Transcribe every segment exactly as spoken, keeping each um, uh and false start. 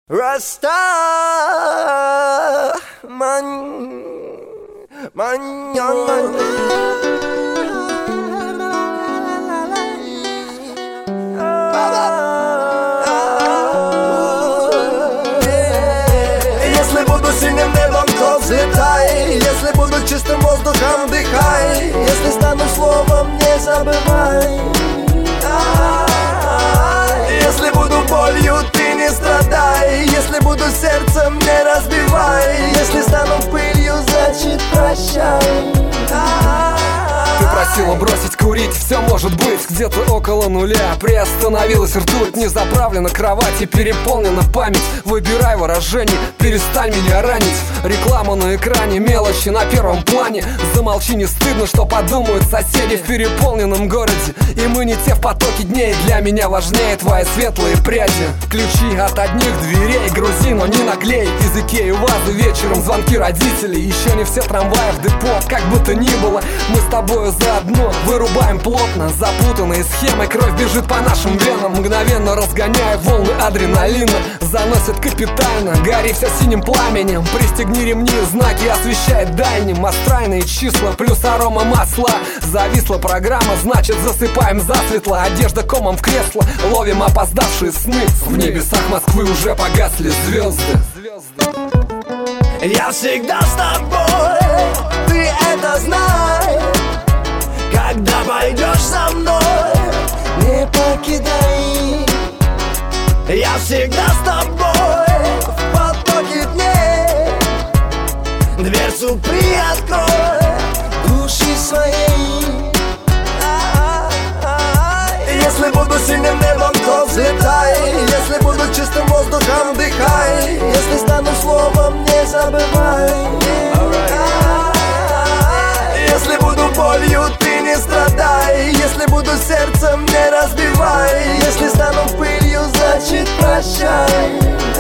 Rasta man, man, man. Если буду синим небом, то взлетай. Если буду чистым воздухом, дыхай. Если стану словом, не забывай. Если буду болью, ты не страдай. Если буду сердцем, не разбивай. Если стану пылью, значит прощай. Ты просила бросить курить, все может быть где-то около нуля. Приостановилась ртуть, не заправлена кровать и переполнена память. Выбирай выражение, перестань меня ранить. Реклама на экране, мелочи на первом плане. Замолчи, не стыдно, что подумают соседи в переполненном городе. И мы не те в потоке дней, для меня важнее твои светлые пряди. Ключи от одних дверей грузи, но не наглей. Из Икеи вазы вечером, звонки родителей. Еще не все трамваи в депо, как бы то ни было. Мы с тобою заодно вырубаем плотно запутанные схемы. Кровь бежит по нашим венам, мгновенно разгоняя волны адреналина. Заносит капитально, гори все синим пламенем. Пристегни ремни, знаки освещает дальним. Астральные числа плюс арома масла. Зависла программа, значит засыпаем засветло. Одежда комом в кресло, ловим опоздавшие сны. В небесах Москвы уже погасли звезды. Я всегда с тобой, ты это знай. Когда пойдешь со мной, не покидай. Я всегда с тобой в потоке дней. Дверцу приоткрой души своей. Если буду синим небом, то взлетай. Если буду чистым воздухом, дыхай. Если стану словом, не забывай. Если буду болью, ты не страдай. Если буду сердцем, не разбивай. Если стану пылью, значит прощай.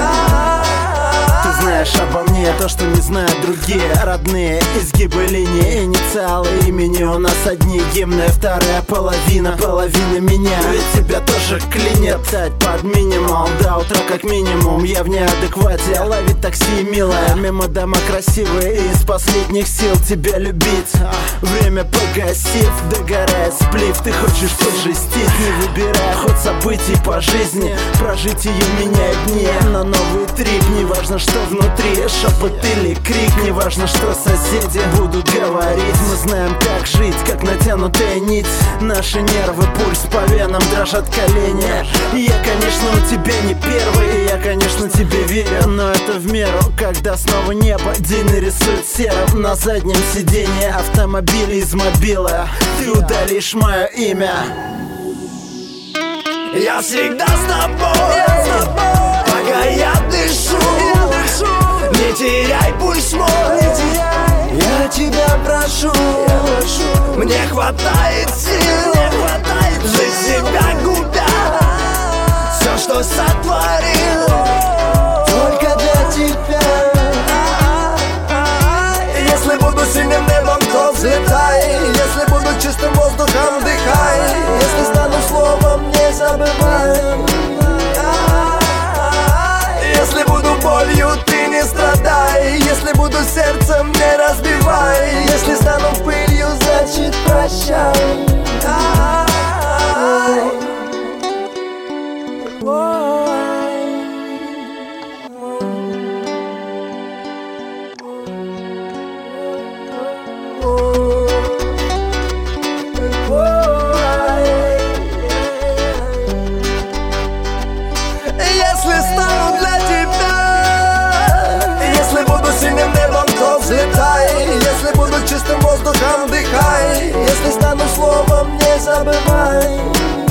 Ты знаешь обо мне то, что не знают другие. Родные изгибы линии, инициалы имени. У нас одни гимны, вторая половина, половина меня. Ведь тебя тоже клинит тать под минимум. До утра как минимум, я в неадеквате. Ловить такси, милая, мимо дома красивые. И из последних сил тебя любить. Время погасив, догорает сплив. Ты хочешь пожестить, не выбирая ход событий по жизни. Прожить ее меняет дни на новый трип. Неважно, что внутри, шепот или крик. Неважно, что соседи будут говорить. Мы знаем, как жить, как натянутая нить. Наши нервы, пульс по венам, дрожат колени. Я, конечно, у тебя не первый. Я, конечно, тебе верю, но это в меру. Когда снова небо день нарисует серым на заднем сиденье автомобиля из мобила. Ты удалишь мое имя. Я всегда с тобой, я с тобой. Пока я дышу, я дышу. Не теряй пульс мой, не теряй. Я тебя прошу, я прошу. Мне хватает сил, мне хватает жить себя губя. Все, что сотворил, только для тебя. Если буду синим небом, то взлетай. Если буду чистым воздухом, дыхай. Если стану словом, не забывай. Если буду болью, ты не страдай. Если буду сердцем, не разбивай. Если стану пылью, значит прощай. Если стану для тебя, если буду синим небом, то взлетай. Если буду чистым воздухом, дыхай. Если стану словом, не забывай.